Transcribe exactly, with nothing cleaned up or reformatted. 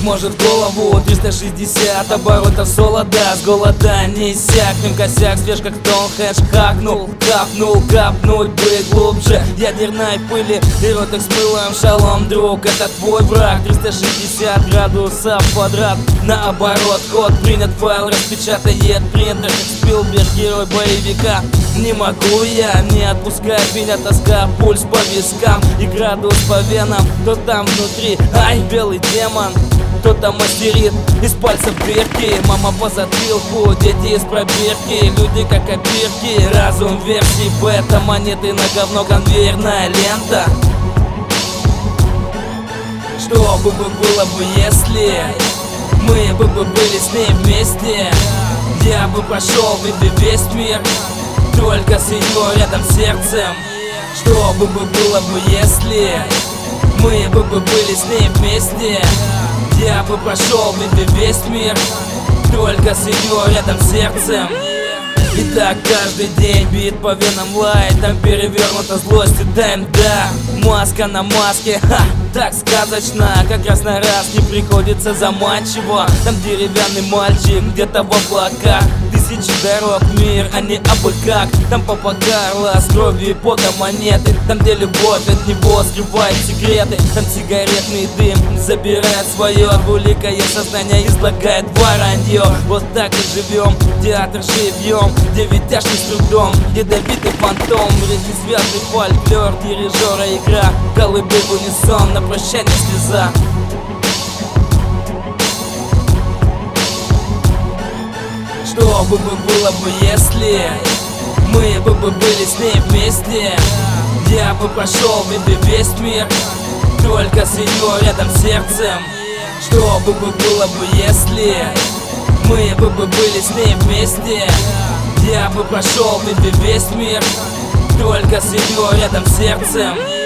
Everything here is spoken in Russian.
может в голову триста шестьдесят оборотов солода. С голода не иссякнем, косяк свеж как Стоунхендж. Хакнул, капнул, капнуть бы глубже ядерной пыли и роток с мылом. Шалом, друг, это твой враг. Триста шестьдесят градусов квадрат. Наоборот, ход принят, файл распечатает принтер, как Спилберг, герой боевика. Не могу я не отпускать меня тоска, пульс по вискам и градус по венам. Кто там внутри, ай, белый демон, кто-то мастерит из пальцев дырки. Мама по затылку, дети из пробирки, люди как опирки. Разум версий бета, монеты на говно, конвейерная лента. Что бы было бы, если мы бы были с ней вместе? Я бы прошел весь мир только с ее рядом сердцем. Что бы было бы, если мы бы были с ней вместе? Я бы прошел весь мир только с ее рядом сердцем. И так каждый день бит по венам лай, там перевернута злость и тайм, да. Маска на маске, ха, так сказочно, как раз на раз не приходится заманчиво. Там деревянный мальчик где-то в облаках, тысячи дорог, мир, а не абы как. Там Папа Карло с кровью и потом монеты, там где любовь от него скрывает секреты. Там сигаретный дым забирает свое, двуликое сознание излагает воронье. Вот так и живем, театр живьем, где витяшки с трудом, ядовитый фантом, реки связный фольклор, дирижера игра, колыбель в унисон, на прощание слеза. Что бы было бы, если мы бы были с ней вместе? Я бы прошел весь мир только с ее рядом сердцем. Что бы было бы, если мы бы были с ней вместе? Я бы прошел весь мир только с ее рядом сердцем.